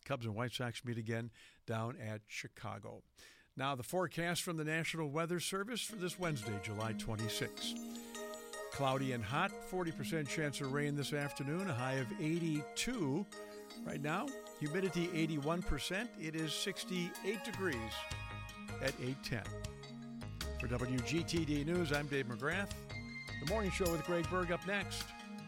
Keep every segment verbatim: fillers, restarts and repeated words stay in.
Cubs and White Sox meet again down at Chicago. Now the forecast from the National Weather Service for this Wednesday, July twenty-sixth. Cloudy and hot, forty percent chance of rain this afternoon, a high of eighty-two. Right now, humidity eighty-one percent. It is sixty-eight degrees at eight ten. For W G T D News, I'm Dave McGrath. The Morning Show with Greg Berg up next.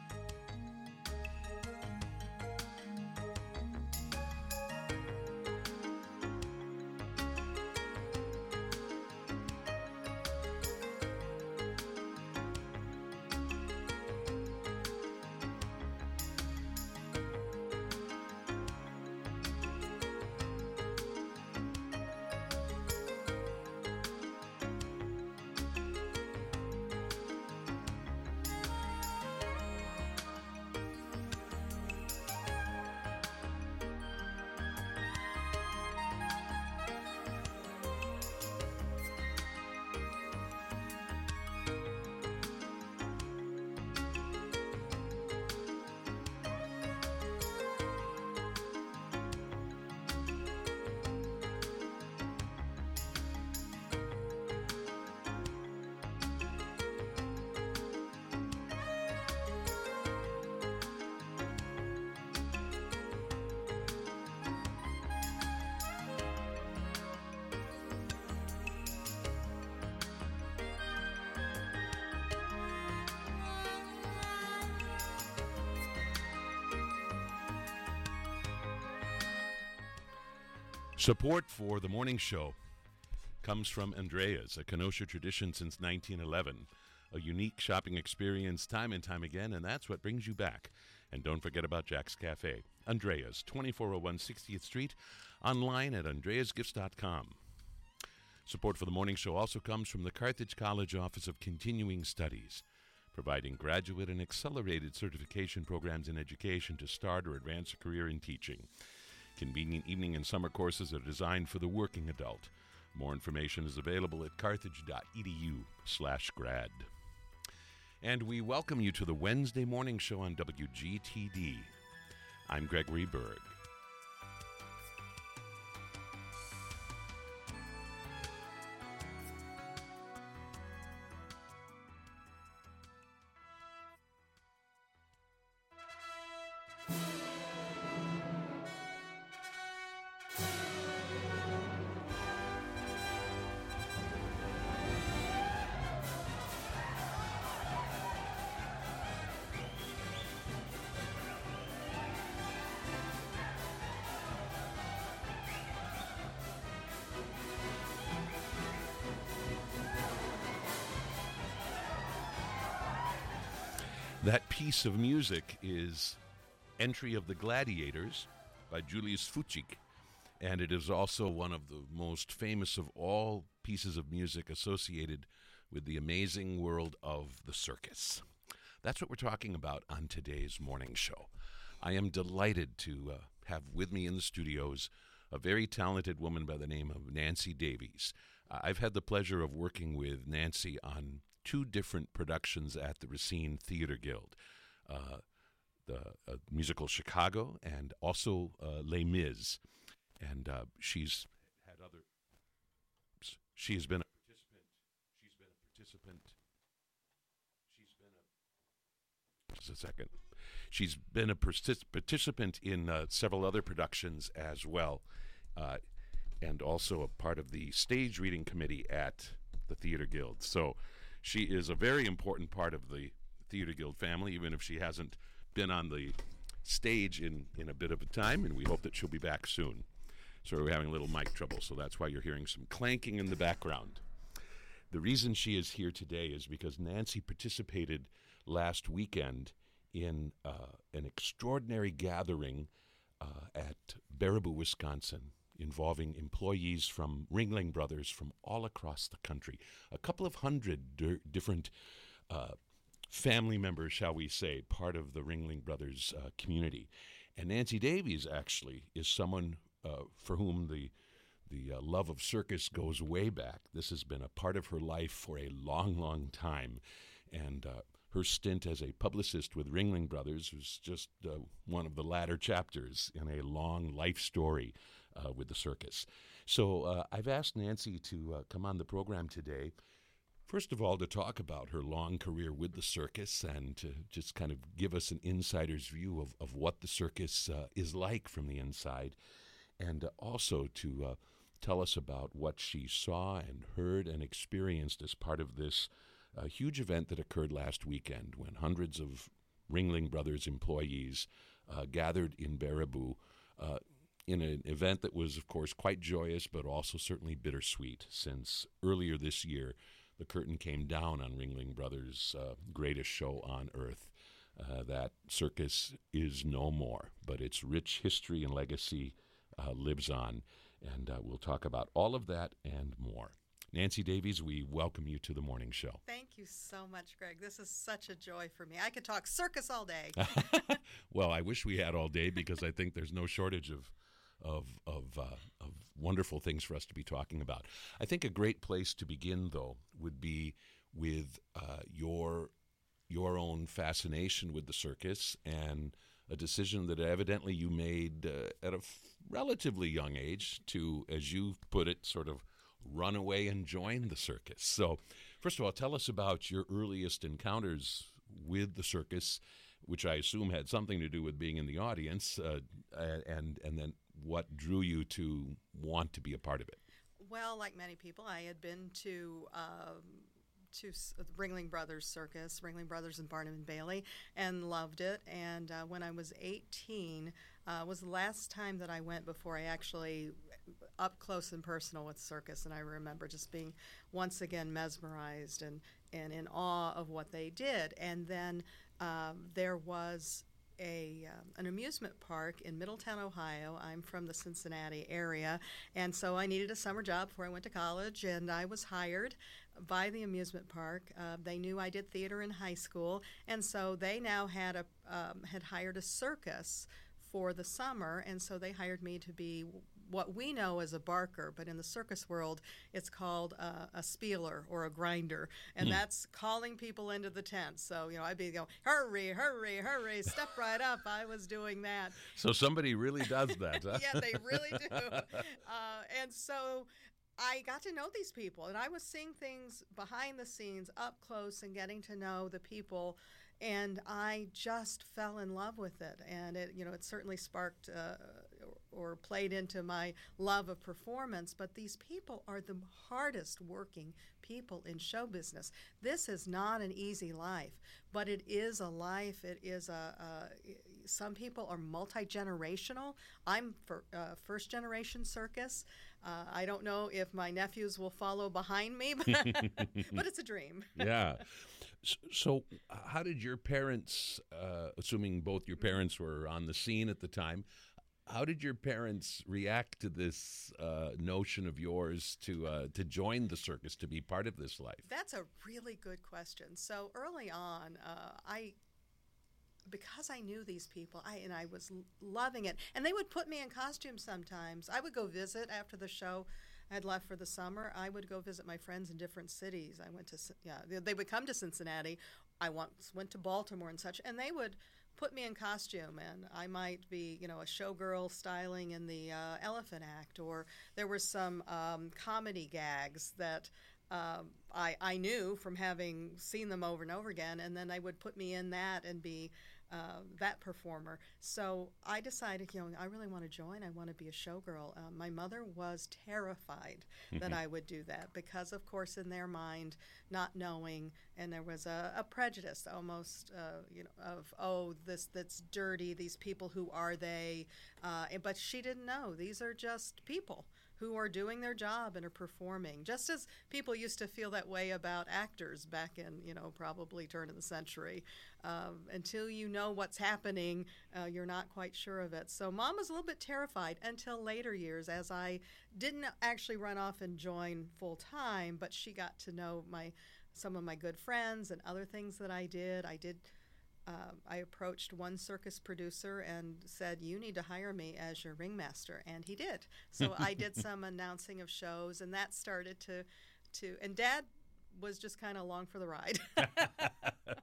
Support for the morning show comes from Andrea's, a Kenosha tradition since nineteen eleven. A unique shopping experience time and time again, and that's what brings you back. And don't forget about Jack's Cafe. Andrea's, twenty-four oh one sixtieth Street, online at andreas gifts dot com. Support for the morning show also comes from the Carthage College Office of Continuing Studies, providing graduate and accelerated certification programs in education to start or advance a career in teaching. Convenient evening and summer courses are designed for the working adult. More information is available at carthage.edu slash grad. And we welcome you to the Wednesday morning show on W G T D. I'm Gregory Berg. That piece of music is Entry of the Gladiators by Julius Fuchik, and it is also one of the most famous of all pieces of music associated with the amazing world of the circus. That's what we're talking about on today's morning show. I am delighted to uh, have with me in the studios a very talented woman by the name of Nancy Davies. Uh, I've had the pleasure of working with Nancy on two different productions at the Racine Theater Guild, uh, the uh, musical Chicago and also uh, Les Mis. And uh, she's had other, she has been a participant, she's been a participant, she's been a, just a second, she's been a partic- participant in uh, several other productions as well, uh, and also a part of the stage reading committee at the Theater Guild. So she is a very important part of the Theater Guild family, even if she hasn't been on the stage in, in a bit of a time, and we hope that she'll be back soon. So we're having a little mic trouble, so that's why you're hearing some clanking in the background. The reason she is here today is because Nancy participated last weekend in uh, an extraordinary gathering uh, at Baraboo, Wisconsin, involving employees from Ringling Brothers from all across the country. A couple of hundred d- different uh, family members, shall we say, part of the Ringling Brothers uh, community. And Nancy Davies, actually, is someone uh, for whom the the uh, love of circus goes way back. This has been a part of her life for a long, long time. And uh, her stint as a publicist with Ringling Brothers was just uh, one of the latter chapters in a long life story uh, with the circus. So uh, I've asked Nancy to uh, come on the program today, first of all, to talk about her long career with the circus and to just kind of give us an insider's view of, of what the circus uh, is like from the inside, and uh, also to uh, tell us about what she saw and heard and experienced as part of this uh, huge event that occurred last weekend when hundreds of Ringling Brothers employees uh, gathered in Baraboo uh, in an event that was, of course, quite joyous but also certainly bittersweet, since earlier this year the curtain came down on Ringling Brothers' uh, greatest show on earth. Uh, that circus is no more, but its rich history and legacy uh, lives on. And uh, we'll talk about all of that and more. Nancy Davies, we welcome you to the morning show. Thank you so much, Greg. This is such a joy for me. I could talk circus all day. Well, I wish we had all day, because I think there's no shortage of of of, uh, of wonderful things for us to be talking about. I think a great place to begin, though, would be with uh, your your own fascination with the circus and a decision that evidently you made uh, at a f- relatively young age to, as you put it, sort of run away and join the circus. So, first of all, tell us about your earliest encounters with the circus, which I assume had something to do with being in the audience, uh, and and then what drew you to want to be a part of it. Well, like many people, I had been to um, to S- Ringling Brothers Circus, Ringling Brothers and Barnum and Bailey, and loved it. And uh, when I was eighteen, uh, was the last time that I went before I actually up close and personal with circus. And I remember just being once again mesmerized and, and in awe of what they did. And then um, there was A, um, an amusement park in Middletown, Ohio. I'm from the Cincinnati area, and so I needed a summer job before I went to college, and I was hired by the amusement park. Uh, they knew I did theater in high school, and so they now had a um, had hired a circus for the summer, and so they hired me to be what we know as a barker, but in the circus world, it's called uh, a spieler or a grinder, and mm. that's calling people into the tent. So, you know, I'd be going, hurry, hurry, hurry, step right up. I was doing that. So somebody really does that, huh? Yeah, they really do. Uh, and so I got to know these people, and I was seeing things behind the scenes, up close, and getting to know the people. And I just fell in love with it, and it, you know, it certainly sparked uh, or, or played into my love of performance. But these people are the hardest working people in show business. This is not an easy life, but it is a life. It is a. a some people are multi-generational. I'm for, uh, first generation circus. Uh, I don't know if my nephews will follow behind me, but, but it's a dream. Yeah. So how did your parents, uh, assuming both your parents were on the scene at the time, how did your parents react to this uh, notion of yours to uh, to join the circus, to be part of this life? That's a really good question. So early on, uh, I... because I knew these people, I and I was l- loving it. And they would put me in costume sometimes. I would go visit after the show had left for the summer. I would go visit my friends in different cities. I went to, yeah, they, they would come to Cincinnati. I once went to Baltimore and such, and they would put me in costume, and I might be, you know, a showgirl styling in the uh, Elephant Act, or there were some um, comedy gags that Um, I, I knew from having seen them over and over again, and then they would put me in that and be uh, that performer. So I decided, you know, I really want to join. I want to be a showgirl. Uh, my mother was terrified that I would do that because, of course, in their mind, not knowing, and there was a, a prejudice almost, uh, you know, of, oh, this that's dirty, these people, who are they? Uh, but she didn't know. These are just people who are doing their job and are performing, just as people used to feel that way about actors back in, you know, probably turn of the century. Um, until you know what's happening, uh, you're not quite sure of it. So Mom was a little bit terrified until later years, as I didn't actually run off and join full time, but she got to know my some of my good friends and other things that I did. I did. Uh, I approached one circus producer and said, you need to hire me as your ringmaster, and he did. So I did some announcing of shows, and that started to, to and Dad was just kind of along for the ride.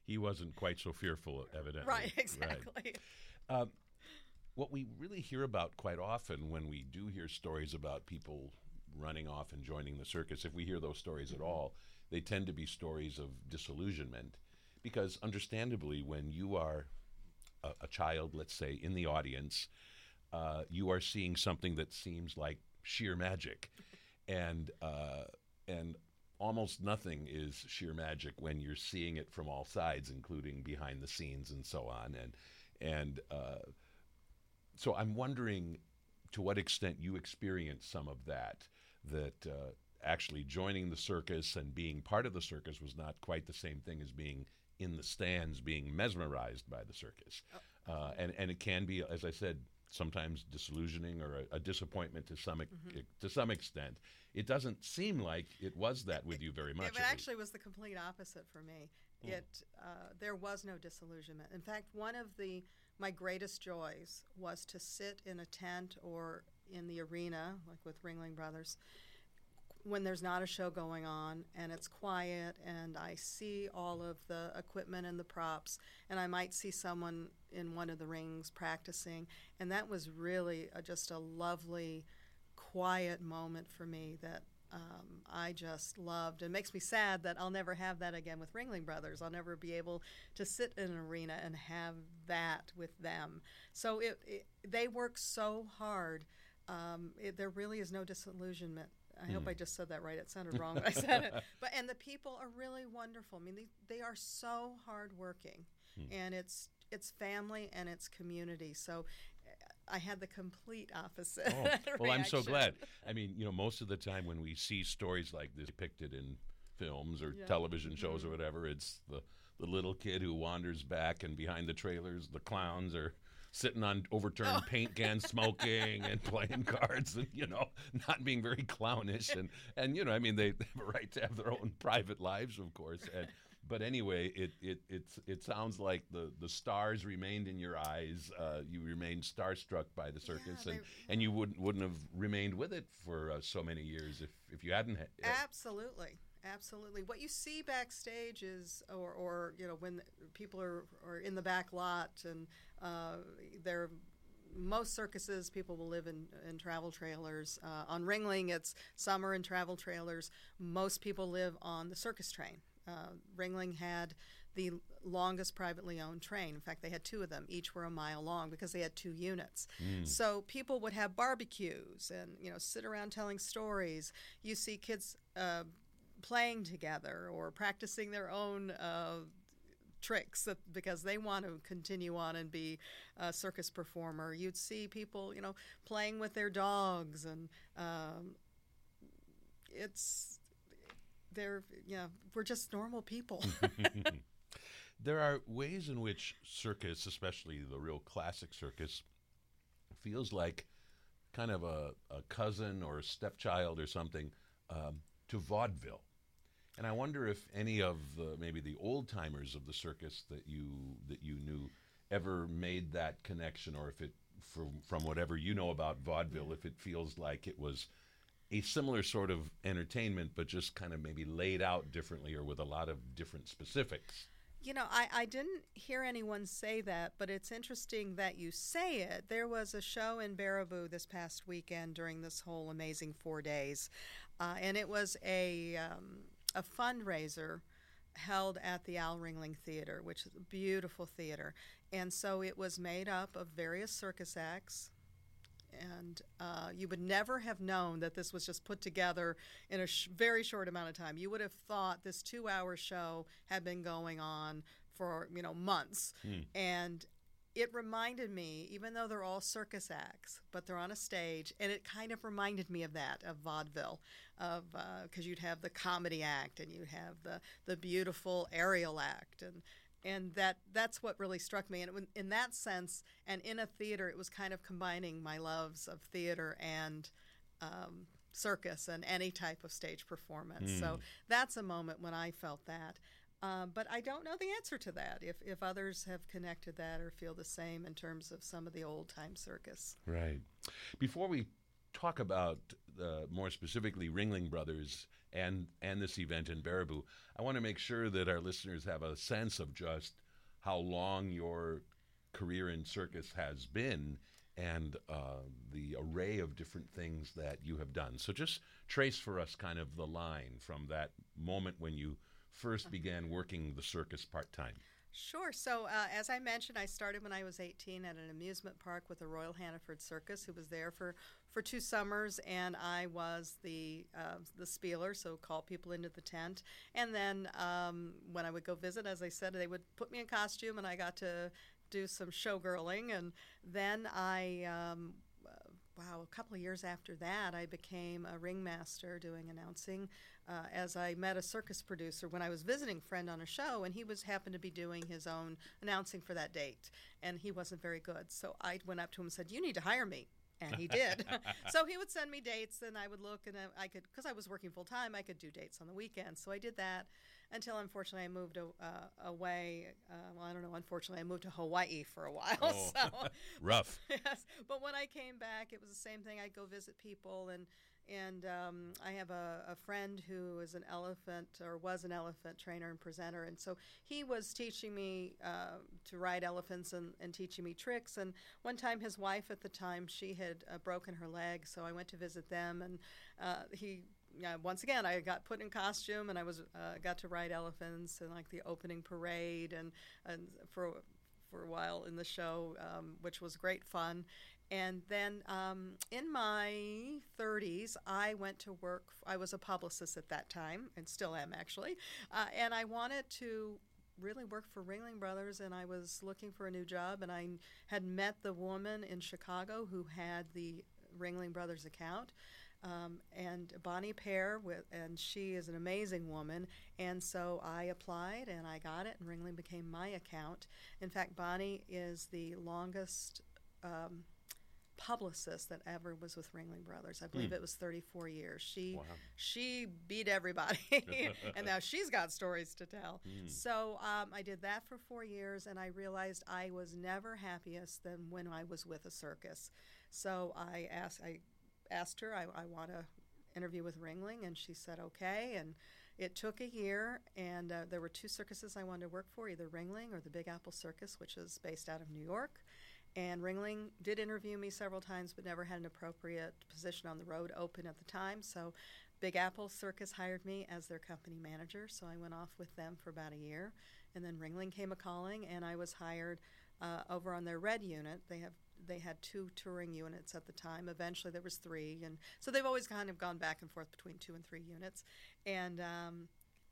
he wasn't quite so fearful, evidently. Right, exactly. Right. Um, what we really hear about quite often when we do hear stories about people running off and joining the circus, if we hear those stories at all, they tend to be stories of disillusionment. Because understandably, when you are a, a child, let's say, in the audience, uh, you are seeing something that seems like sheer magic. And uh, and almost nothing is sheer magic when you're seeing it from all sides, including behind the scenes and so on. And and uh, so I'm wondering to what extent you experienced some of that, that uh, actually joining the circus and being part of the circus was not quite the same thing as being in the stands, being mesmerized by the circus. Oh. Uh, and, and it can be, as I said, sometimes disillusioning or a, a disappointment to some mm-hmm. to some extent. It doesn't seem like it was that with you very much. It, it actually was the complete opposite for me. Mm. It uh, there was no disillusionment. In fact, one of the my greatest joys was to sit in a tent or in the arena, like with Ringling Brothers, when there's not a show going on and it's quiet and I see all of the equipment and the props, and I might see someone in one of the rings practicing, and that was really a, just a lovely, quiet moment for me that um, I just loved. It makes me sad that I'll never have that again with Ringling Brothers. I'll never be able to sit in an arena and have that with them. So it, it they work so hard. Um, it, there really is no disillusionment. I mm. hope I just said that right. It sounded wrong when I said it. But and the people are really wonderful. I mean, they, they are so hardworking, mm. and it's it's family and it's community. So I had the complete opposite. Oh. Well, I'm so glad. I mean, you know, most of the time when we see stories like this depicted in films or yeah. television shows mm-hmm. or whatever, it's the the little kid who wanders back, and behind the trailers, the clowns are sitting on overturned oh. paint cans, smoking and playing cards, and you know, not being very clownish, and and you know, I mean, they, they have a right to have their own private lives, of course. And, but anyway, it it it's it sounds like the, the stars remained in your eyes. Uh, you remained starstruck by the circus, yeah, and, and you wouldn't wouldn't have remained with it for uh, so many years if, if you hadn't. Ha- Absolutely. Absolutely. What you see backstage is, or, or you know, when people are, are in the back lot, and uh, they're, most circuses, people will live in, in travel trailers. Uh, on Ringling, it's summer in travel trailers. Most people live on the circus train. Uh, Ringling had the longest privately owned train. In fact, they had two of them. Each were a mile long because they had two units. Mm. So people would have barbecues and, you know, sit around telling stories. You see kids uh, playing together or practicing their own uh, tricks because they want to continue on and be a circus performer. You'd see people, you know, playing with their dogs, and um, it's they're yeah, we're just normal people. There are ways in which circus, especially the real classic circus, feels like kind of a, a cousin or a stepchild or something um, to vaudeville. And I wonder if any of the, maybe the old timers of the circus that you that you knew ever made that connection, or if it, from from whatever you know about vaudeville, yeah. if it feels like it was a similar sort of entertainment, but just kind of maybe laid out differently or with a lot of different specifics. You know, I, I didn't hear anyone say that, but it's interesting that you say it. There was a show in Baraboo this past weekend during this whole amazing four days, uh, and it was a um, a fundraiser held at the Al Ringling Theater, which is a beautiful theater. And so it was made up of various circus acts, and uh, you would never have known that this was just put together in a sh- very short amount of time. You would have thought this two-hour show had been going on for, you know, months. Mm. And it reminded me, even though they're all circus acts, but they're on a stage, and it kind of reminded me of that, of vaudeville, of because uh, you'd have the comedy act, and you'd have the, the beautiful aerial act, and And that that's what really struck me. And it, in that sense, and in a theater, it was kind of combining my loves of theater and um, circus and any type of stage performance. Mm. So that's a moment when I felt that. Um, but I don't know the answer to that, if, if others have connected that or feel the same in terms of some of the old-time circus. Right. Before we talk about uh, more specifically Ringling Brothers and and this event in Baraboo, I want to make sure that our listeners have a sense of just how long your career in circus has been and uh, the array of different things that you have done. So just trace for us kind of the line from that moment when you first began working the circus part-time. Sure. So, uh, as I mentioned, I started when I was eighteen at an amusement park with the Royal Hannaford Circus, who was there for, for two summers, and I was the uh, the spieler, so call people into the tent. And then um, when I would go visit, as I said, they would put me in costume, and I got to do some showgirling. And then I, um, uh, wow, a couple of years after that, I became a ringmaster doing announcing. Uh, as I met a circus producer when I was visiting a friend on a show, and he was happened to be doing his own announcing for that date, and he wasn't very good. So I went up to him and said, "You need to hire me." And he did. So he would send me dates, and I would look, and I could, because I was working full time, I could do dates on the weekends. So I did that until, unfortunately, I moved uh, away. Uh, well, I don't know. Unfortunately, I moved to Hawaii for a while. Oh, so rough. Yes, but when I came back, it was the same thing. I'd go visit people, and and um, I have a, a friend who is an elephant or was an elephant trainer and presenter, and so he was teaching me uh, to ride elephants and, and teaching me tricks. And one time, his wife at the time, she had uh, broken her leg, so I went to visit them, and uh, he. Yeah, once again, I got put in costume, and I was uh, got to ride elephants and like the opening parade, and, and for for a while in the show, um, which was great fun. And then um, in my thirties, I went to work. I was a publicist at that time, and still am actually. Uh, and I wanted to really work for Ringling Brothers, and I was looking for a new job. And I had met the woman in Chicago who had the Ringling Brothers account. Um, and Bonnie Pear, with, and she is an amazing woman, and so I applied and I got it, and Ringling became my account. In fact, Bonnie is the longest um, publicist that ever was with Ringling Brothers. I believe Mm. it was thirty-four years. She Wow. she beat everybody, and now she's got stories to tell. Mm. So um, I did that for four years, and I realized I was never happiest than when I was with a circus. So I asked I. asked her, I, I want to interview with Ringling, and she said okay. And it took a year, and uh, there were two circuses I wanted to work for, either Ringling or the Big Apple Circus, which is based out of New York. And Ringling did interview me several times, but never had an appropriate position on the road open at the time. So Big Apple Circus hired me as their company manager, so I went off with them for about a year. And then Ringling came a-calling, and I was hired uh, over on their Red unit. They have They had two touring units at the time. Eventually, there was three, and so they've always kind of gone back and forth between two and three units. And um,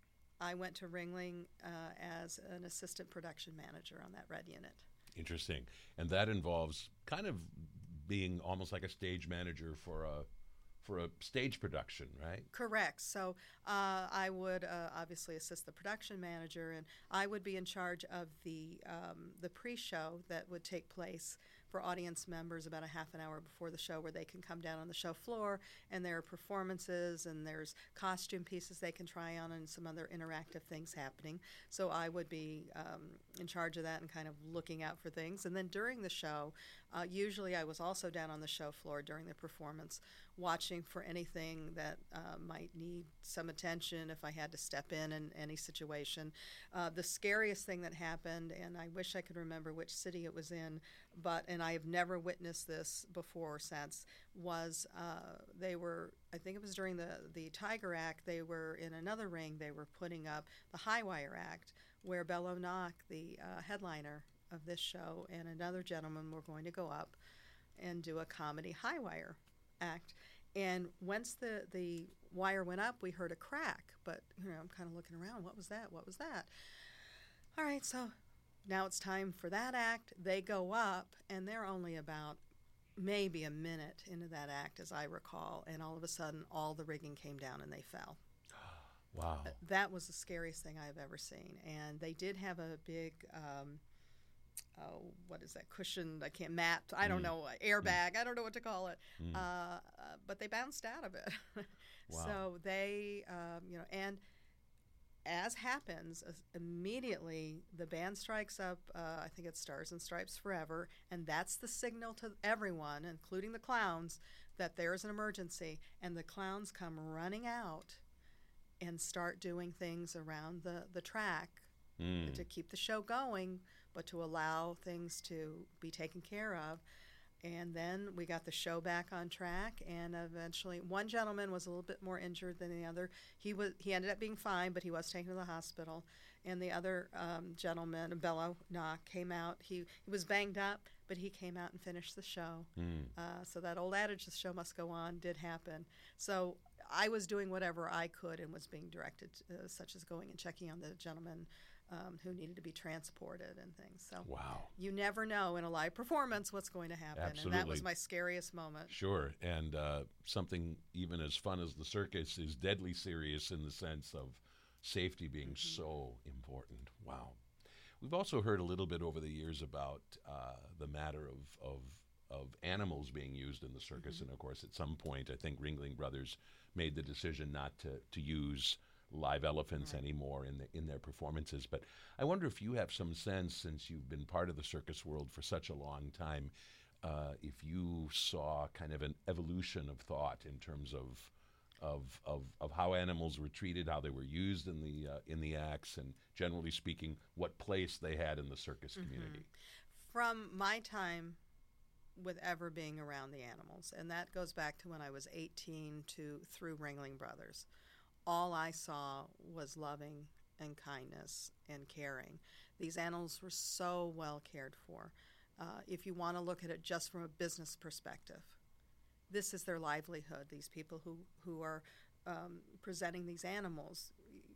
I went to Ringling uh, as an assistant production manager on that Red unit. Interesting. And that involves kind of being almost like a stage manager for a for a stage production, right? Correct. So uh, I would uh, obviously assist the production manager, and I would be in charge of the um, the pre-show that would take place for audience members about a half an hour before the show, where they can come down on the show floor, and there are performances, and there's costume pieces they can try on, and some other interactive things happening. So I would be um, in charge of that and kind of looking out for things. And then during the show, uh, usually I was also down on the show floor during the performance, watching for anything that uh, might need some attention if I had to step in in any situation. Uh, the scariest thing that happened, and I wish I could remember which city it was in, but and I have never witnessed this before or since, was uh, they were, I think it was during the, the Tiger Act, they were in another ring, they were putting up the High Wire Act, where Bello Knock, the uh, headliner of this show, and another gentleman were going to go up and do a comedy High Wire Act. And once the, the wire went up, we heard a crack, but you know, I'm kind of looking around, what was that, what was that? All right, so now it's time for that act. They go up, and they're only about maybe a minute into that act, as I recall, and all of a sudden, all the rigging came down and they fell. Wow. That was the scariest thing I've ever seen. And they did have a big, um, oh, what is that, cushion, I can't, mat, I don't Mm. know, airbag, I don't know what to call it. Mm. Uh, uh, but they bounced out of it. Wow. So they, um, you know, and as happens, uh, immediately the band strikes up, uh, I think it's Stars and Stripes Forever, and that's the signal to everyone, including the clowns, that there's an emergency, and the clowns come running out and start doing things around the, the track Mm. to keep the show going, but to allow things to be taken care of. And then we got the show back on track, and eventually one gentleman was a little bit more injured than the other. He was he ended up being fine, but he was taken to the hospital. And the other um, gentleman, Bello Knock, came out. He, he was banged up, but he came out and finished the show. Mm. Uh, so that old adage, the show must go on, did happen. So I was doing whatever I could and was being directed, uh, such as going and checking on the gentleman um, who needed to be transported and things. So Wow. you never know in a live performance what's going to happen. Absolutely. And that was my scariest moment. Sure, and uh, something even as fun as the circus is deadly serious in the sense of safety being Mm-hmm. so important. Wow. We've also heard a little bit over the years about uh, the matter of, of of animals being used in the circus, Mm-hmm. and of course, at some point, I think Ringling Brothers made the decision not to to use live elephants Right. anymore in the, in their performances. But I wonder if you have some sense, since you've been part of the circus world for such a long time, uh, if you saw kind of an evolution of thought in terms of of of, of how animals were treated, how they were used in the uh, in the acts, and generally speaking, what place they had in the circus community. From my time with ever being around the animals, and that goes back to when I was eighteen to through Ringling Brothers, all I saw was loving and kindness and caring. These animals were so well cared for. Uh, if you want to look at it just from a business perspective, this is their livelihood. These people who, who are um, presenting these animals,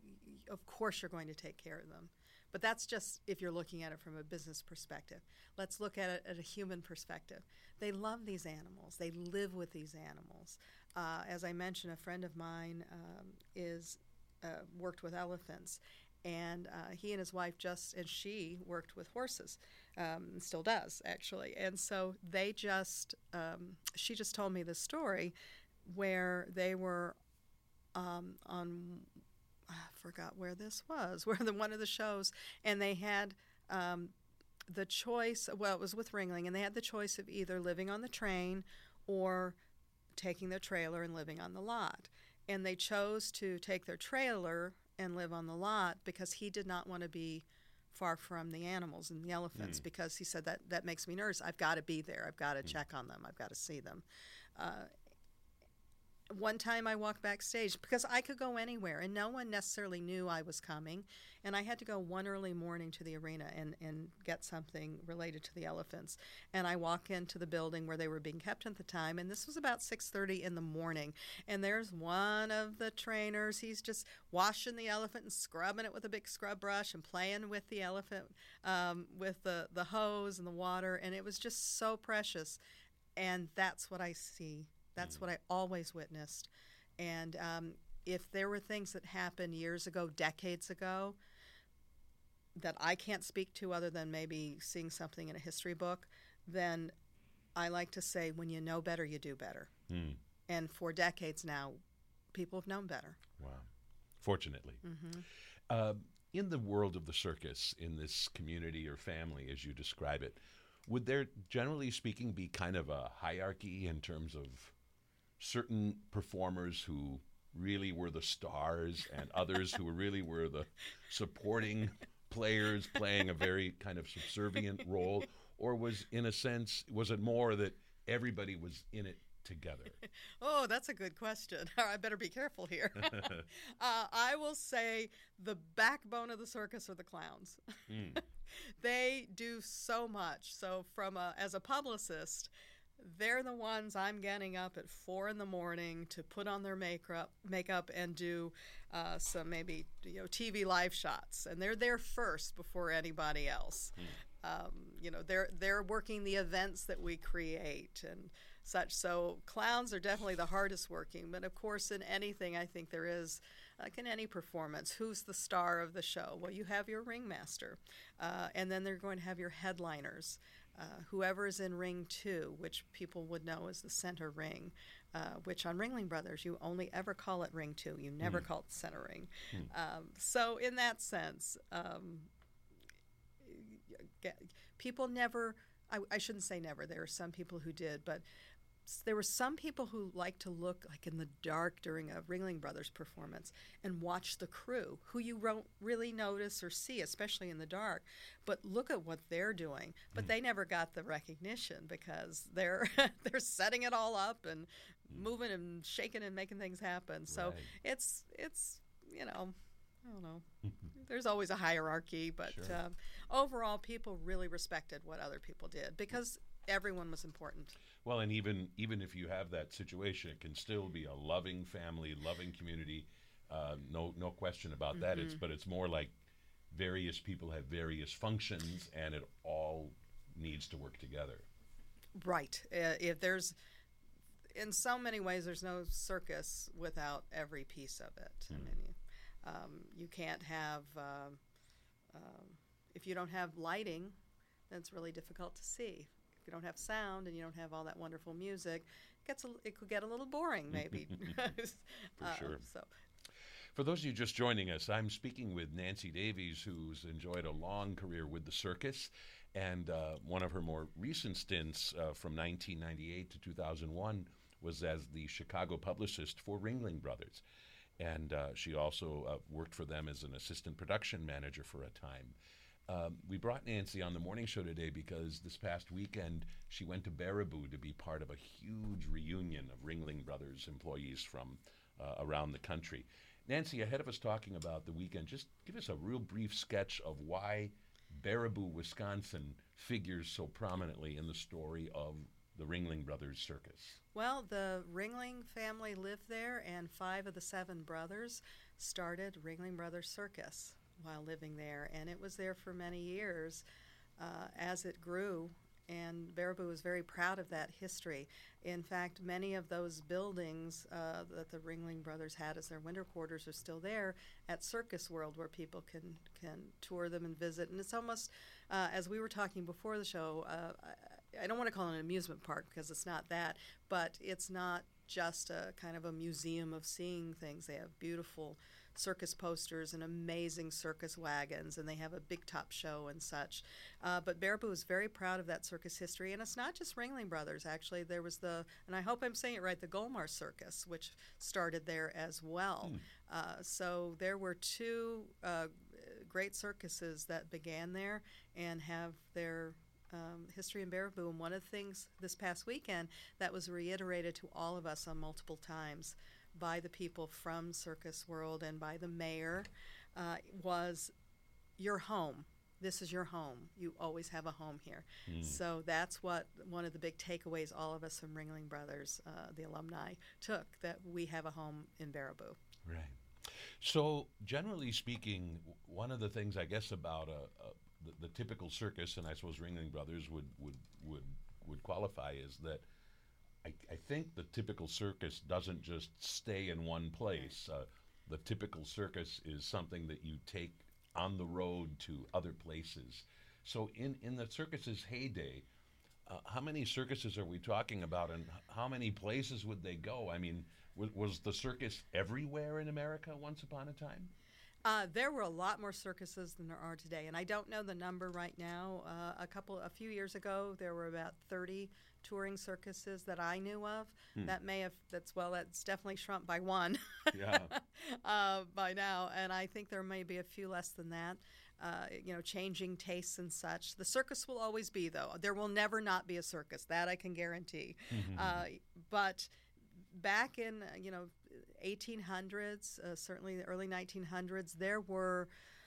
of course you're going to take care of them. But that's just if you're looking at it from a business perspective. Let's look at it at a human perspective. They love these animals. They live with these animals. Uh, as I mentioned, a friend of mine um, is uh, worked with elephants, and uh, he and his wife just and she worked with horses, um, and still does actually. And so they just um, she just told me this story where they were um, on. I forgot where this was, where the one of the shows, and they had um, the choice. Well, it was with Ringling, and they had the choice of either living on the train or taking their trailer and living on the lot. And they chose to take their trailer and live on the lot because he did not want to be far from the animals and the elephants, Mm. because he said that that makes me nervous. I've got to be there. I've got to Mm. check on them. I've got to see them. Uh, one time I walked backstage because I could go anywhere and no one necessarily knew I was coming, and I had to go one early morning to the arena and, and get something related to the elephants. And I walk into the building where they were being kept at the time, and this was about six thirty in the morning, and there's one of the trainers. He's just washing the elephant and scrubbing it with a big scrub brush and playing with the elephant um, with the, the hose and the water, and it was just so precious. And that's what I see. That's what I always witnessed. And um, if there were things that happened years ago, decades ago, that I can't speak to other than maybe seeing something in a history book, then I like to say, when you know better, you do better. Mm. And for decades now, people have known better. Wow. Fortunately. Mm-hmm. Uh, in the world of the circus, in this community or family, as you describe it, would there, generally speaking, be kind of a hierarchy in terms of certain performers who really were the stars and others who really were the supporting players playing a very kind of subservient role? Or was, in a sense, was it more that everybody was in it together? Oh, that's a good question. I better be careful here. uh, I will say the backbone of the circus are the clowns. Mm. They do so much. So from a, as a publicist, they're the ones I'm getting up at four in the morning to put on their makeup, makeup and do uh, some maybe you know T V live shots, and they're there first before anybody else. Mm. Um, you know, they're they're working the events that we create and such. So clowns are definitely the hardest working. But of course, in anything, I think there is, like in any performance, who's the star of the show? Well, you have your ringmaster, uh, and then they're going to have your headliners. Uh, whoever is in ring two, which people would know as the center ring, uh, which on Ringling Brothers, you only ever call it ring two. You never Mm. call it center ring. Mm. Um, so in that sense, um, get, people never, I, I shouldn't say never, there are some people who did, but there were some people who like to look like in the dark during a Ringling Brothers performance and watch the crew, who you won't really notice or see, especially in the dark. But look at what they're doing. But mm. they never got the recognition because they're they're setting it all up and mm. moving and shaking and making things happen. So right. it's it's you know. I don't know. There's always a hierarchy, but sure. um, overall, people really respected what other people did because everyone was important. Well, and even even if you have that situation, it can still be a loving family, loving community. Uh, no no question about mm-hmm. that. It's but it's more like various people have various functions, and it all needs to work together. Right. Uh, if there's in so many ways, there's no circus without every piece of it. Mm-hmm. I mean, you, Um, you can't have, uh, um, if you don't have lighting, then it's really difficult to see. If you don't have sound and you don't have all that wonderful music, it, gets a, it could get a little boring maybe. For uh, sure. So. For those of you just joining us, I'm speaking with Nancy Davies, who's enjoyed a long career with the circus. And uh, one of her more recent stints uh, from nineteen ninety-eight to two thousand one was as the Chicago publicist for Ringling Brothers. And uh, she also uh, worked for them as an assistant production manager for a time. Um, we brought Nancy on the morning show today because this past weekend she went to Baraboo to be part of a huge reunion of Ringling Brothers employees from uh, around the country. Nancy, ahead of us talking about the weekend, just give us a real brief sketch of why Baraboo, Wisconsin figures so prominently in the story of the Ringling Brothers Circus. Well, the Ringling family lived there, and five of the seven brothers started Ringling Brothers Circus while living there, and it was there for many years uh, as it grew, and Baraboo was very proud of that history. In fact, many of those buildings uh, that the Ringling Brothers had as their winter quarters are still there at Circus World, where people can, can tour them and visit, and it's almost, uh, as we were talking before the show, uh, I don't want to call it an amusement park because it's not that, but it's not just a kind of a museum of seeing things. They have beautiful circus posters and amazing circus wagons, and they have a big top show and such. Uh, but Baraboo is very proud of that circus history, and it's not just Ringling Brothers. Actually, there was the, and I hope I'm saying it right, the Golmar Circus, which started there as well. Hmm. Uh, so there were two uh, great circuses that began there and have their Um, history in Baraboo, and one of the things this past weekend that was reiterated to all of us on multiple times by the people from Circus World and by the mayor uh, was your home. This is your home. You always have a home here. Mm. So that's what one of the big takeaways all of us from Ringling Brothers, uh, the alumni, took, that we have a home in Baraboo. Right. So generally speaking, one of the things I guess about a, a The, the typical circus, and I suppose Ringling Brothers would would would, would qualify, is that I, I think the typical circus doesn't just stay in one place. Uh, the typical circus is something that you take on the road to other places. So in, in the circus's heyday, uh, how many circuses are we talking about, and how many places would they go? I mean, was, was the circus everywhere in America once upon a time? Uh, there were a lot more circuses than there are today, and I don't know the number right now. Uh, a couple, a few years ago, there were about thirty touring circuses that I knew of. Hmm. That may have, that's well, that's definitely shrunk by one. Yeah. uh, by now, and I think there may be a few less than that. Uh, you know, changing tastes and such. The circus will always be, though. There will never not be a circus. That I can guarantee. uh, but back in, you know, eighteen hundreds, uh, certainly the early nineteen hundreds, there were,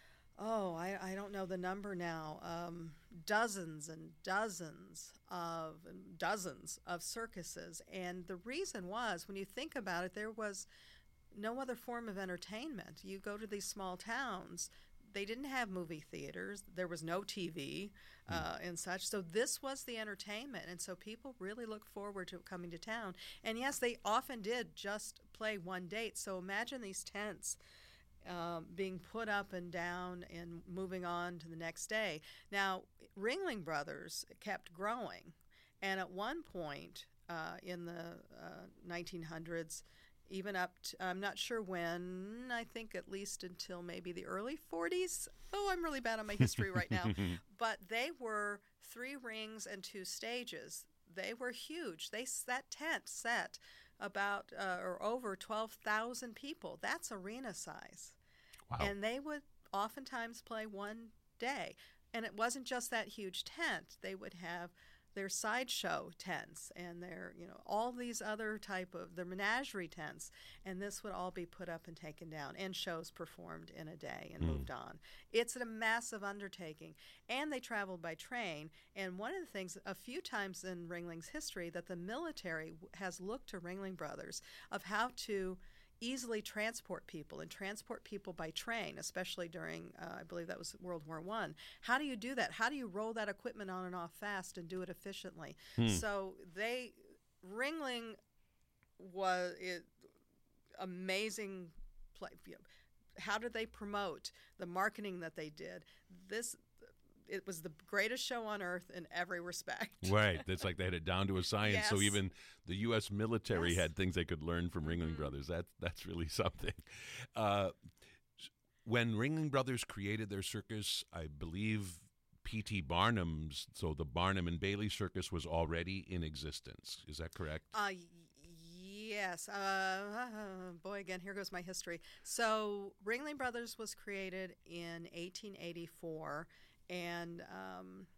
oh, I, I don't know the number now, um, dozens and dozens of and dozens of circuses. And the reason was, when you think about it, there was no other form of entertainment. You go to these small towns, they didn't have movie theaters. There was no T V uh, mm. and such. So this was the entertainment. And so people really looked forward to coming to town. And yes, they often did just play one date. So imagine these tents um, being put up and down and moving on to the next day. Now, Ringling Brothers kept growing. And at one point uh, in the uh, nineteen hundreds, even up to, I'm not sure when, I think at least until maybe the early forties. Oh, I'm really bad on my history right now. But they were three rings and two stages. they were huge. They that tent set about uh, or over twelve thousand people. That's arena size. Wow. And they would oftentimes play one day. And it wasn't just that huge tent. They would have their sideshow tents and their, you know, all these other type of, their menagerie tents. And this would all be put up and taken down, and shows performed in a day and mm. moved on. It's a massive undertaking. And they traveled by train. And one of the things, a few times in Ringling's history, that the military has looked to Ringling Brothers of how to easily transport people and transport people by train, especially during, uh, I believe that was World War One. How do you do that? How do you roll that equipment on and off fast and do it efficiently? Hmm. So they, Ringling was it, amazing. Play, you know, how did they promote the marketing that they did? This. It was the greatest show on earth in every respect. Right. It's like they had it down to a science. Yes. So even the U S military yes. had things they could learn from Ringling mm-hmm. Brothers. That, that's really something. Uh, when Ringling Brothers created their circus, I believe P T Barnum's, so the Barnum and Bailey Circus was already in existence. Is that correct? Uh, yes. Uh, boy, again, here goes my history. So Ringling Brothers was created in eighteen eighty-four. And um,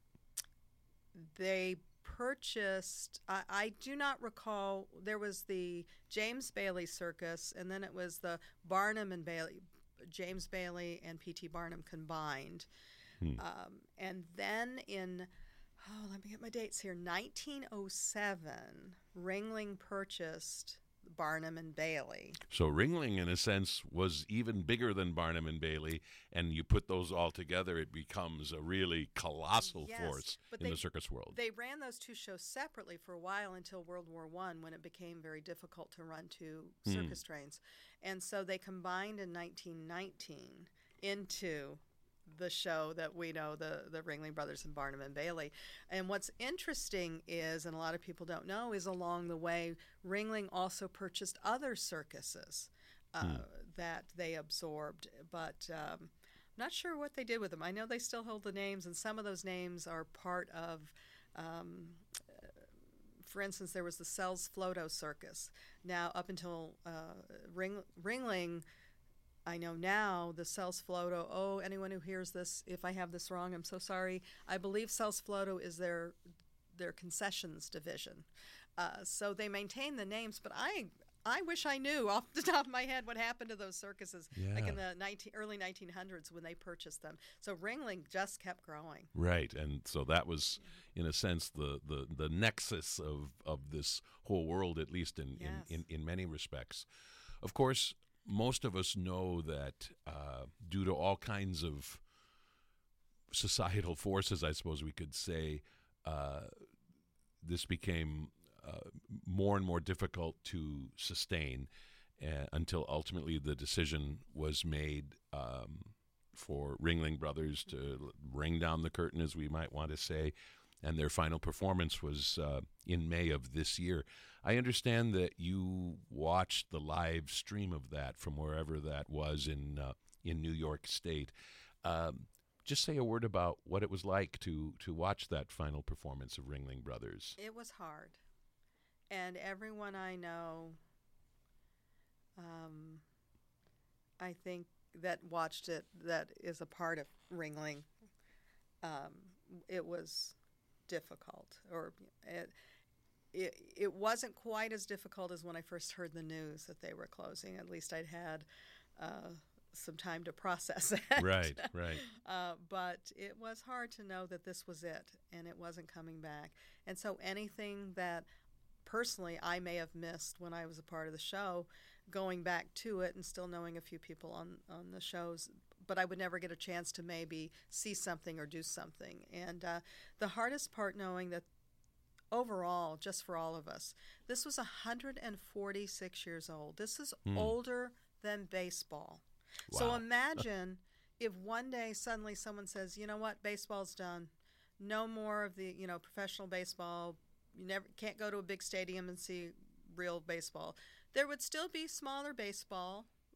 they purchased, I, I do not recall, there was the James Bailey Circus, and then it was the Barnum and Bailey, James Bailey and P T Barnum combined. Hmm. Um, and then in, oh, let me get my dates here, nineteen oh seven, Ringling purchased Barnum and Bailey. So Ringling, in a sense, was even bigger than Barnum and Bailey, and you put those all together, it becomes a really colossal yes, force in they, the circus world. They ran those two shows separately for a while until World War One, when it became very difficult to run two circus mm. trains. And so they combined in nineteen nineteen into the show that we know, the, the Ringling Brothers and Barnum and Bailey. And what's interesting is, and a lot of people don't know, is along the way, Ringling also purchased other circuses uh, hmm. that they absorbed. But um, I'm not sure what they did with them. I know they still hold the names, and some of those names are part of, um, for instance, there was the Sells Floto Circus. Now, up until uh, Ring, Ringling, I know now the Sells Floto, oh, anyone who hears this, if I have this wrong, I'm so sorry. I believe Sells Floto is their their concessions division. Uh, so they maintain the names, but I I wish I knew off the top of my head what happened to those circuses, yeah. like in the nineteen, early nineteen hundreds when they purchased them. So Ringling just kept growing. Right, and so that was, in a sense, the, the, the nexus of, of this whole world, at least in, yes. in, in, in many respects. Of course, most of us know that uh, due to all kinds of societal forces, I suppose we could say, uh, this became uh, more and more difficult to sustain uh, until ultimately the decision was made um, for Ringling Brothers to ring down the curtain, as we might want to say, and their final performance was uh, in May of this year. I understand that you watched the live stream of that from wherever that was in uh, in New York State. Um, just say a word about what it was like to to watch that final performance of Ringling Brothers. It was hard, and everyone I know, um, I think that watched it, that is a part of Ringling, um, it was difficult, or it, it it wasn't quite as difficult as when I first heard the news that they were closing. At least I'd had uh, some time to process it. Right, right. uh, but it was hard to know that this was it, and it wasn't coming back. And so anything that personally I may have missed when I was a part of the show, going back to it and still knowing a few people on, on the shows, but I would never get a chance to maybe see something or do something. And uh, the hardest part, knowing that overall, just for all of us, this was one hundred forty-six years old. This is mm. older than baseball. Wow. So imagine if one day suddenly someone says, you know what, baseball's done. No more of the, you know, professional baseball. You never can't go to a big stadium and see real baseball. There would still be smaller baseball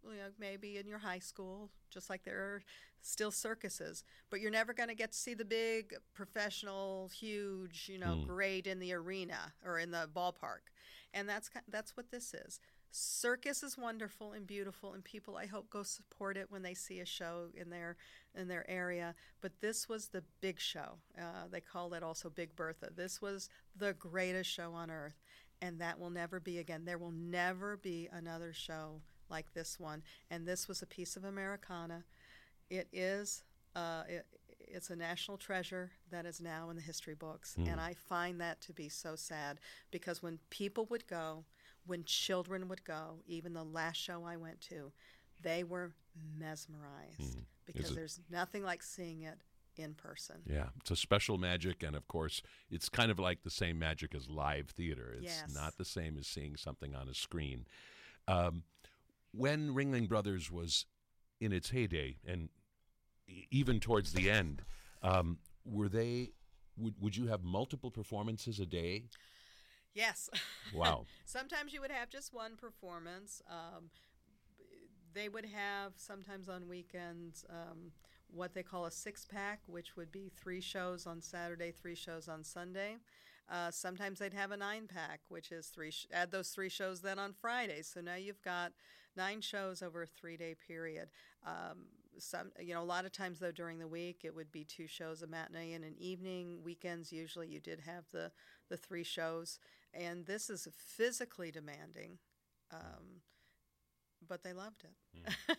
you know, maybe in your high school, just like there are still circuses. But you're never going to get to see the big, professional, huge, you know, Mm. great in the arena or in the ballpark. And that's ki- that's what this is. Circus is wonderful and beautiful, and people, I hope, go support it when they see a show in their in their area. But this was the big show. Uh, they call it also Big Bertha. This was the greatest show on earth, and that will never be again. There will never be another show like this one. And this was a piece of Americana. It is uh, it, it's a national treasure that is now in the history books, Mm. and I find that to be so sad, because when people would go, when children would go, even the last show I went to, they were mesmerized, Mm. because Is it- there's nothing like seeing it in person. Yeah, it's a special magic, and of course, it's kind of like the same magic as live theater. It's Yes. not the same as seeing something on a screen. Um, when Ringling Brothers was in its heyday, and e- even towards the end, um, were they? Would would you have multiple performances a day? Yes. Wow. Sometimes you would have just one performance. Um, they would have sometimes on weekends um, what they call a six-pack, which would be three shows on Saturday, three shows on Sunday. Uh, sometimes they'd have a nine-pack, which is three. Sh- add those three shows then on Friday. So now you've got nine shows over a three-day period. Um, some, you know, a lot of times though during the week it would be two shows, a matinee and an evening. Weekends usually you did have the the three shows, and this is physically demanding, um, but they loved it.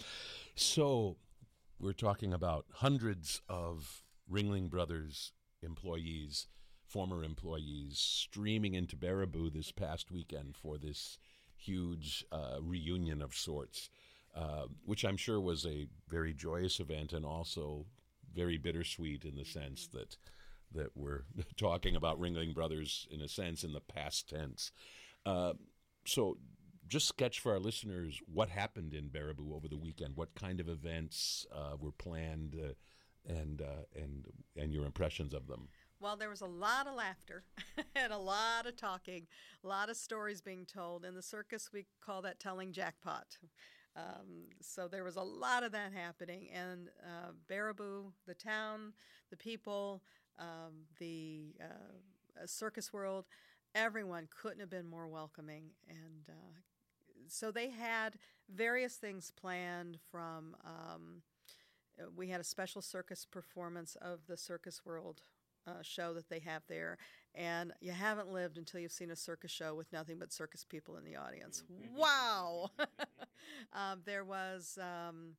So, we're talking about hundreds of Ringling Brothers employees, former employees, streaming into Baraboo this past weekend for this huge uh, reunion of sorts, uh, which I'm sure was a very joyous event and also very bittersweet in the sense that that we're talking about Ringling Brothers, in a sense, in the past tense. Uh, so just sketch for our listeners what happened in Baraboo over the weekend. What kind of events uh, were planned, uh, and uh, and and your impressions of them. Well, there was a lot of laughter and a lot of talking, a lot of stories being told. In the circus, we call that telling jackpot. Um, so there was a lot of that happening. And uh, Baraboo, the town, the people, um, the uh, circus world, everyone couldn't have been more welcoming. And uh, so they had various things planned from, um, we had a special circus performance of the Circus World Uh, show that they have there, and you haven't lived until you've seen a circus show with nothing but circus people in the audience. Wow! um, there was, um,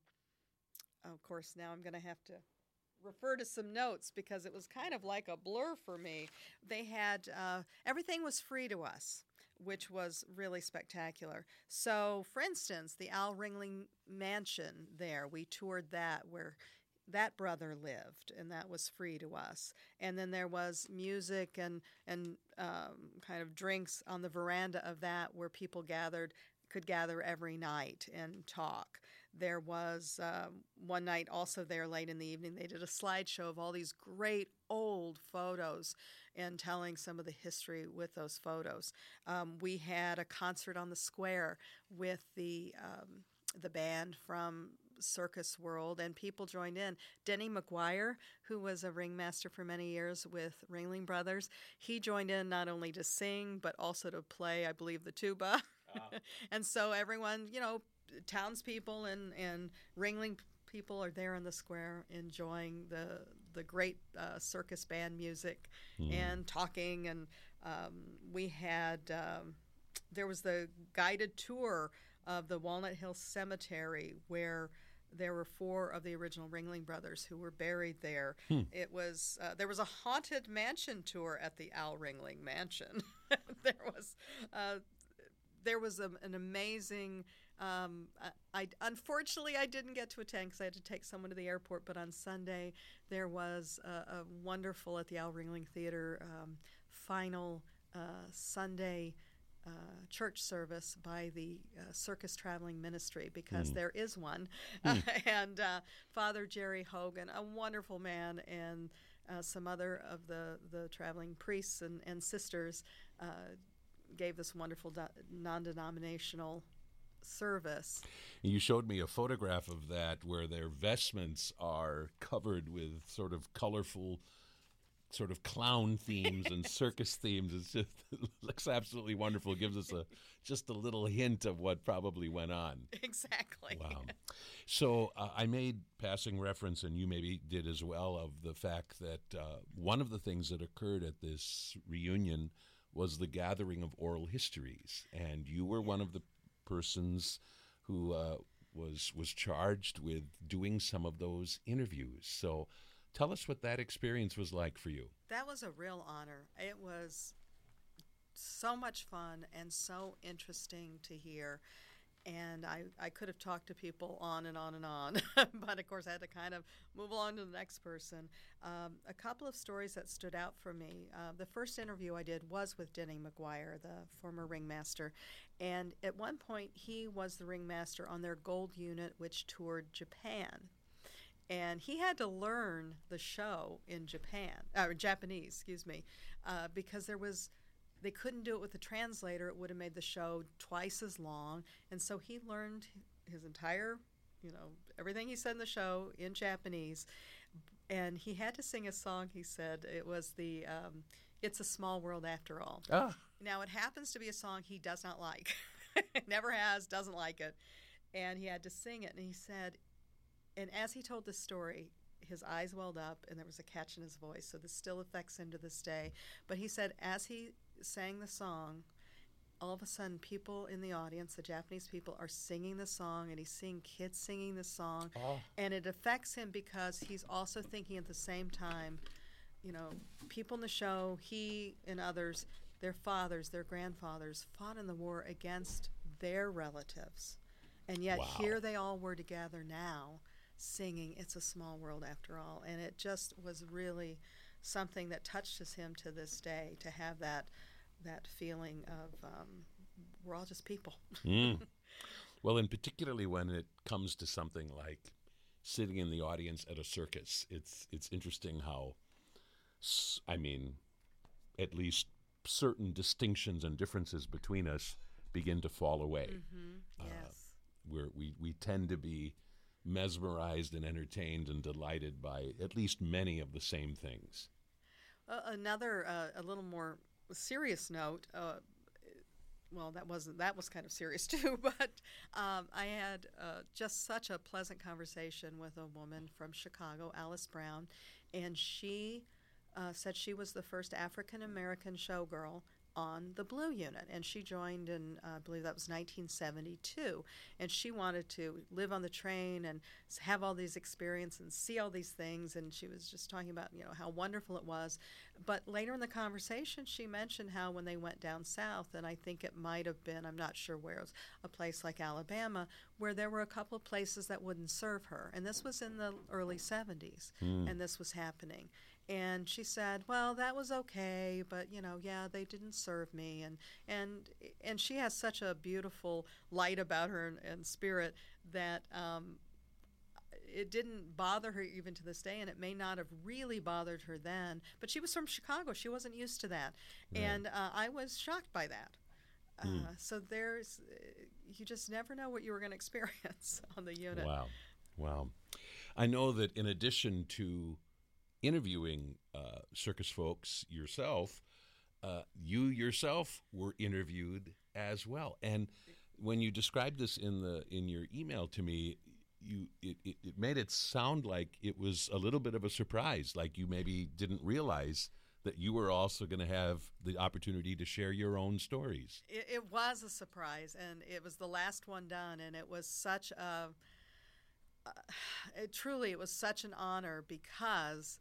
of course, now I'm going to have to refer to some notes because it was kind of like a blur for me. They had, uh, everything was free to us, which was really spectacular. So, for instance, the Al Ringling Mansion there, we toured that, where that brother lived, and that was free to us. And then there was music and and um, kind of drinks on the veranda of that, where people gathered could gather every night and talk. There was um, one night also there late in the evening, they did a slideshow of all these great old photos and telling some of the history with those photos. Um, we had a concert on the square with the um, the band from Circus World, and people joined in. Denny McGuire, who was a ringmaster for many years with Ringling Brothers, he joined in not only to sing, but also to play, I believe, the tuba. Uh. And so everyone, you know, townspeople and, and Ringling people are there in the square enjoying the the great uh, circus band music mm. and talking. And um, we had, um, there was the guided tour of the Walnut Hill Cemetery, where there were four of the original Ringling Brothers who were buried there. Hmm. It was uh, there was a haunted mansion tour at the Al Ringling Mansion. there was uh, there was a, an amazing. Um, I, I unfortunately I didn't get to attend because I had to take someone to the airport. But on Sunday there was a, a wonderful at the Al Ringling Theater um, final uh, Sunday. Uh, church service by the uh, Circus Traveling Ministry, because mm. there is one. Mm. Uh, and uh, Father Jerry Hogan, a wonderful man, and uh, some other of the, the traveling priests and, and sisters uh, gave this wonderful do- non-denominational service. You showed me a photograph of that where their vestments are covered with sort of colorful sort of clown themes and circus themes. It's just, it looks absolutely wonderful. It gives us a just a little hint of what probably went on. Exactly. Wow. So uh, I made passing reference, and you maybe did as well, of the fact that uh, one of the things that occurred at this reunion was the gathering of oral histories, and you were one of the persons who uh, was was charged with doing some of those interviews. So tell us what that experience was like for you. That was a real honor. It was so much fun and so interesting to hear. And I, I could have talked to people on and on and on, but of course I had to kind of move along to the next person. Um, a couple of stories that stood out for me. Uh, the first interview I did was with Denny McGuire, the former ringmaster. And at one point he was the ringmaster on their gold unit, which toured Japan. And he had to learn the show in Japan, or Japanese, excuse me, uh, because there was, they couldn't do it with a translator. It would have made the show twice as long. And so he learned his entire, you know, everything he said in the show in Japanese. And he had to sing a song, he said. It was the, um, It's a Small World After All. Ah. Now, it happens to be a song he does not like. Never has, doesn't like it. And he had to sing it. And he said, and as he told the story, his eyes welled up and there was a catch in his voice. So this still affects him to this day. But he said as he sang the song, all of a sudden people in the audience, the Japanese people, are singing the song, and he's seeing kids singing the song. Oh. And it affects him because he's also thinking at the same time, you know, people in the show, he and others, their fathers, their grandfathers fought in the war against their relatives. And yet Wow. here they all were together now singing It's a Small World After All. And it just was really something that touches him to this day, to have that that feeling of um, we're all just people. Mm. Well, and particularly when it comes to something like sitting in the audience at a circus, it's it's interesting how, I mean, at least certain distinctions and differences between us begin to fall away. Mm-hmm. Yes. Uh, we're, we we tend to be mesmerized and entertained and delighted by at least many of the same things. Uh, another, uh, a little more serious note. Uh, well, that wasn't. That was kind of serious too. But um, I had uh, just such a pleasant conversation with a woman from Chicago, Alice Brown, and she uh, said she was the first African American showgirl on the Blue Unit, and she joined in, uh, I believe that was nineteen seventy-two, and she wanted to live on the train and have all these experiences and see all these things, and she was just talking about, you know, how wonderful it was. But later in the conversation, she mentioned how when they went down south, and I think it might have been, I'm not sure where, it was a place like Alabama, where there were a couple of places that wouldn't serve her, and this was in the early seventies, Mm. and this was happening. And she said, well, that was okay, but, you know, yeah, they didn't serve me. And and and she has such a beautiful light about her and, and spirit that um, it didn't bother her even to this day, and it may not have really bothered her then. But she was from Chicago. She wasn't used to that. Right. And uh, I was shocked by that. Mm. Uh, so there's, you just never know what you were going to experience on the unit. Wow. Wow. I know that in addition to interviewing uh, circus folks yourself, uh, you yourself were interviewed as well. And when you described this in the in your email to me, you it, it, it made it sound like it was a little bit of a surprise, like you maybe didn't realize that you were also going to have the opportunity to share your own stories. It, it was a surprise, and it was the last one done, and it was such a, uh, it truly, it was such an honor because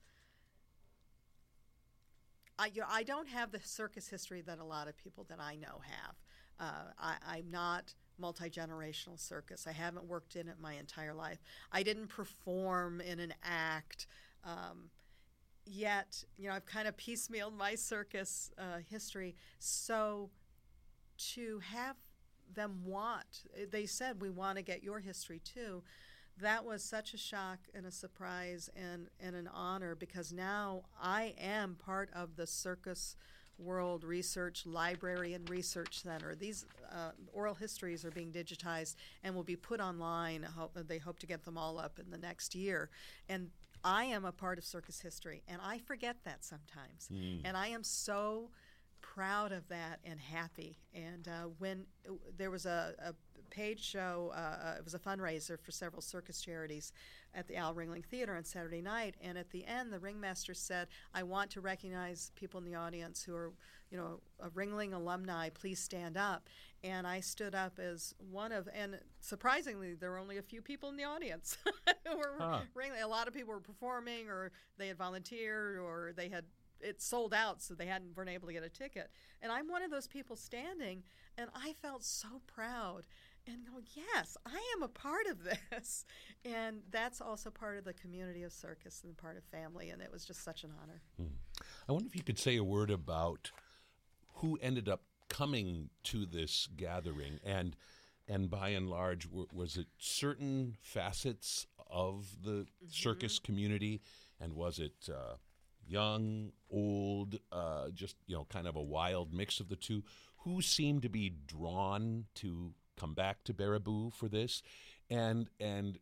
I, you know, I don't have the circus history that a lot of people that I know have. Uh, I, I'm not multi-generational circus. I haven't worked in it my entire life. I didn't perform in an act. Um, yet, you know, I've kind of piecemealed my circus uh, history. So to have them want, they said, we want to get your history too. That was such a shock and a surprise and, and an honor, because now I am part of the circus World Research Library and Research Center. These uh, oral histories are being digitized and will be put online. They hope to get them all up in the next year. And I am a part of circus history, and I forget that sometimes. Mm. And I am so proud of that and happy. And uh, when uh, there was a, a paid show, uh, it was a fundraiser for several circus charities at the Al Ringling Theater on Saturday night, and at the end the ringmaster said, I want to recognize people in the audience who are, you know, a Ringling alumni, please stand up. And I stood up as one of, and surprisingly there were only a few people in the audience who were huh. Ringling. A lot of people were performing, or they had volunteered, or they had it sold out, so they hadn't weren't able to get a ticket. And I'm one of those people standing, and I felt so proud and go, yes, I am a part of this. And that's also part of the community of circus and part of family, and it was just such an honor. Hmm. I wonder if you could say a word about who ended up coming to this gathering, and and by and large, w- was it certain facets of the mm-hmm. circus community, and was it uh, young, old, uh, just, you know, kind of a wild mix of the two? Who seemed to be drawn to come back to Baraboo for this? And and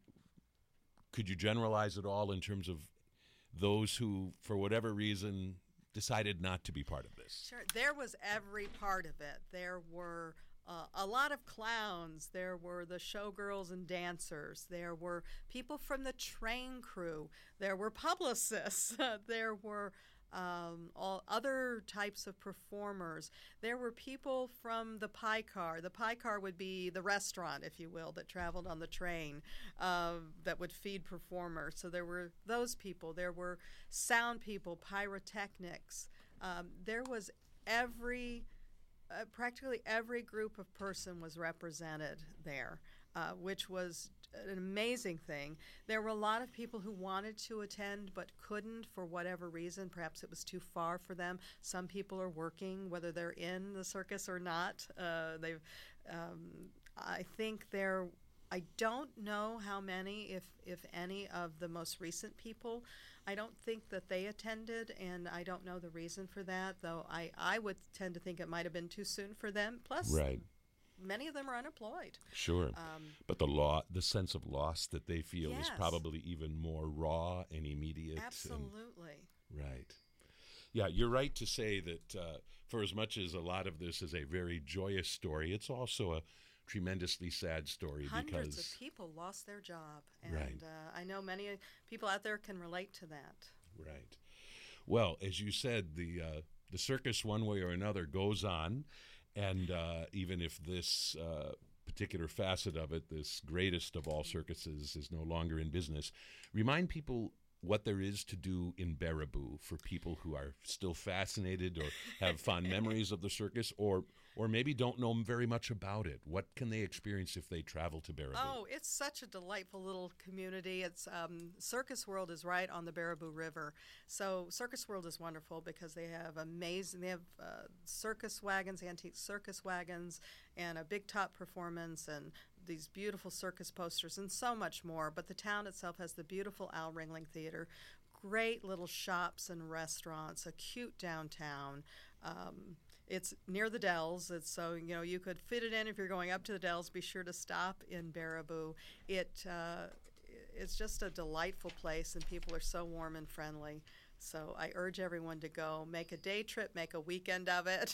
could you generalize it all in terms of those who, for whatever reason, decided not to be part of this? Sure. There was every part of it. There were uh, a lot of clowns. There were the showgirls and dancers. There were people from the train crew. There were publicists. There were um, all other types of performers. There were people from the pie car. The pie car would be the restaurant, if you will, that traveled on the train uh, that would feed performers. So there were those people. There were sound people, pyrotechnics. Um, there was every, uh, practically every group of person was represented there, uh, which was an amazing thing. There were a lot of people who wanted to attend but couldn't for whatever reason. Perhaps it was too far for them. Some people are working, whether they're in the circus or not. Uh, they've, um, I think there. I don't know how many, if if any, of the most recent people. I don't think that they attended, and I don't know the reason for that. Though I I would tend to think it might have been too soon for them. Plus, right. Many of them are unemployed. Sure. Um, but the law, the sense of loss that they feel yes. is probably even more raw and immediate. Absolutely. And, right. Yeah, you're right to say that uh, for as much as a lot of this is a very joyous story, it's also a tremendously sad story. Hundreds because of people lost their job. And right. uh, I know many people out there can relate to that. Right. Well, as you said, the uh, the circus, one way or another, goes on. And uh, even if this uh, particular facet of it, this greatest of all circuses, is no longer in business, remind people what there is to do in Baraboo for people who are still fascinated or have fond memories of the circus, or or maybe don't know very much about it. What can they experience if they travel to Baraboo? Oh, it's such a delightful little community. It's um, Circus World is right on the Baraboo River. So Circus World is wonderful because they have amazing, they have uh, circus wagons, antique circus wagons, and a big top performance, and these beautiful circus posters, and so much more. But the town itself has the beautiful Al Ringling Theater, great little shops and restaurants, a cute downtown. Um, it's near the Dells, it's so you know you could fit it in if you're going up to the Dells. Be sure to stop in Baraboo. It uh, it's just a delightful place, and people are so warm and friendly. So I urge everyone to go. Make a day trip, make a weekend of it.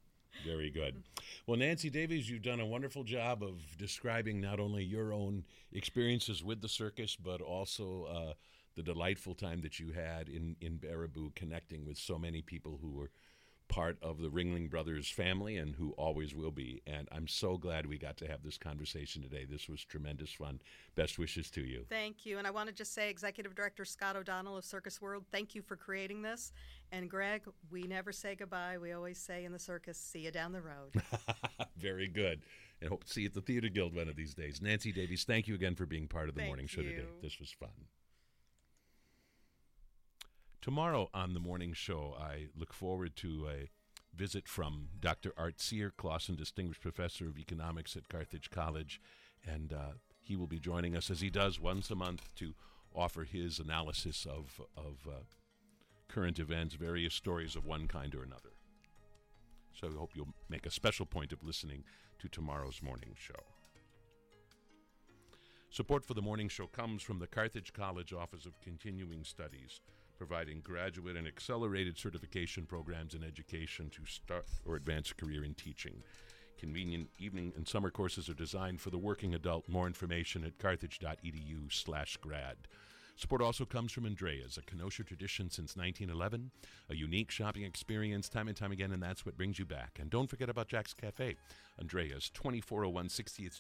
Very good. Well, Nancy Davies, you've done a wonderful job of describing not only your own experiences with the circus, but also uh, the delightful time that you had in, in Baraboo, connecting with so many people who were part of the Ringling Brothers family and who always will be. And I'm so glad we got to have this conversation today. This was tremendous fun. Best wishes to you. Thank you. And I want to just say, Executive Director Scott O'Donnell of Circus World, thank you for creating this. And Greg, we never say goodbye. We always say in the circus, see you down the road. Very good. And hope to see you at the Theater Guild one of these days. Nancy Davies, thank you again for being part of the thank morning show you. today. This was fun. Tomorrow on the morning show, I look forward to a visit from Doctor Art Sear, Clausen Distinguished Professor of Economics at Carthage College, and uh, he will be joining us, as he does once a month, to offer his analysis of, of uh, current events, various stories of one kind or another. So I hope you'll make a special point of listening to tomorrow's morning show. Support for the morning show comes from the Carthage College Office of Continuing Studies, providing graduate and accelerated certification programs in education to start or advance a career in teaching. Convenient evening and summer courses are designed for the working adult. More information at carthage.edu slash grad. Support also comes from Andrea's, a Kenosha tradition since nineteen eleven, a unique shopping experience time and time again, and that's what brings you back. And don't forget about Jack's Cafe, Andrea's, twenty-four oh one sixtieth